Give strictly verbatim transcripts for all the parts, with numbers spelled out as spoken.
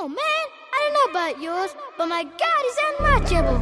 Oh man, I don't know about yours, but my God is unmatchable.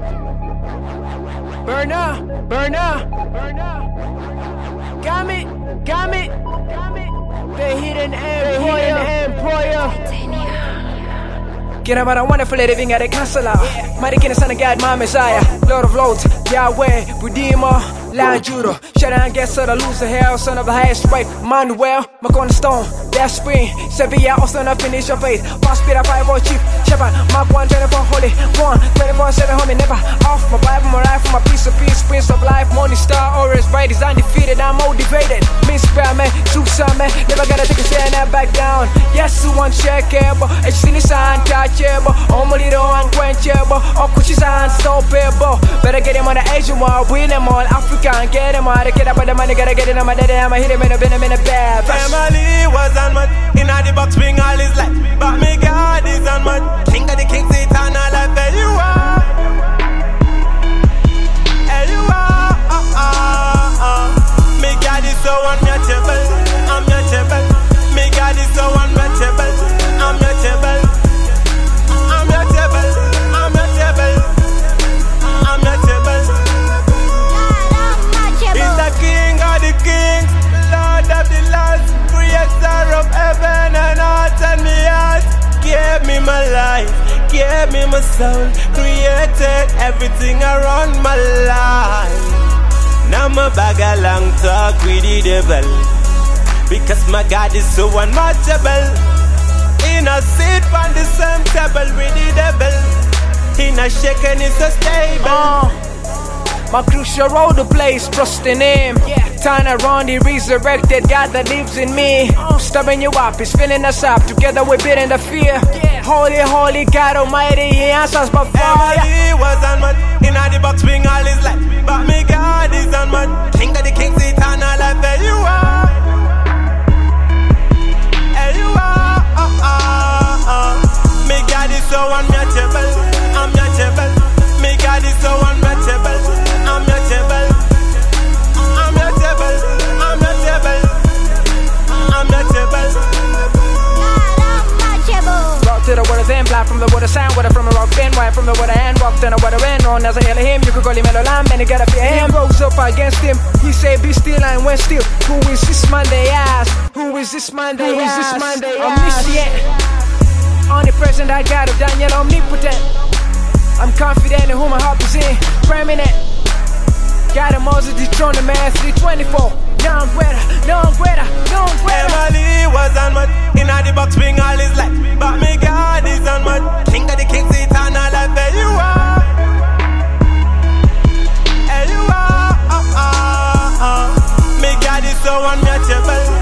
Burner, burner, burner. Got me, got me, got me. The hidden employer, employer. Get about a wonderful living at a castle. Mighty King, Son of God, my Messiah. Lord of Lords, Yahweh, Redeemer, Lion Judah. Shut down, get so the loser hell, son of the highest right. Manuel, my cornerstone, that spring. Sevilla, also not finish your faith. Boss Peter, five or chief. Shepherd, Mark one, twenty-four, holy. one, twenty-four, seven, homie, never off. My Bible, my life, my piece of peace, Prince of life. Morning star, always bright, is undefeated. I'm motivated. Miss man, Susan, man. Never gotta take a stand and back down. Yes, one checkable. It's in the sun, touchable. Only the unquenchable. Oh, Kuchi's unstoppable. Better get him on the Asian wall, win them all. African, get him out. Get up with the money, gotta get it on my daddy. I'ma hit him in a bin, I'm in a bad. Family was on mud. In the box, bring all his life. But me God is on mud. King of the kings, eternal life. There you are. There you are. Uh, uh, uh. Me God is so unmatchable. Unmatchable. Me God is so unmatchable. Unmatchable. Unmatchable. Unmatchable. Unmatchable. He's the King of the kings, Lord of the lords, creator of heaven and earth, and me heart gave me my life, gave me my soul, created everything around my life. Now my bag along talk with the devil, because my God is so unmatchable. In a seat on the same table with the devil, in a shaking is so stable. Uh. My crucial road to place, trust in him. Yeah. Turn around, the resurrected God that lives in me. Uh. Stubbing you up, he's filling us up. Together we're beating the fear. Yeah. Holy, holy God Almighty, he answers by fire. He was on mud, in the box, bring all his life. But me God is on mud, King of the kings, eternal life. There you are. There you are. Uh, uh, uh. Me God is so unmatchable. Unmatchable. Me God is so unmatchable. Unmatchable, unmatchable, unmatchable, unmatchable. Rock to the water, then fly from the water, sound water from a rock, bend wide from the water, and walk down the water, and on as I hail him. You could call him Elohim, and you gotta fear him. Rose up against him, he said, be still, and went still. Who is this man? They ask. Who is this man? Who is this man? They ask. Omniscient, omnipresent, I got of Daniel, omnipotent. I'm confident in who my heart is in, preeminent. Got a Moses dethroned the man, three twenty-four. No greater, no greater, no greater. Emily was on mud, in the box, bring all his life. But me God is on mud, King of the kings, eternal life. There you are. There you are. Uh, uh, uh. Me God is so unmatchable.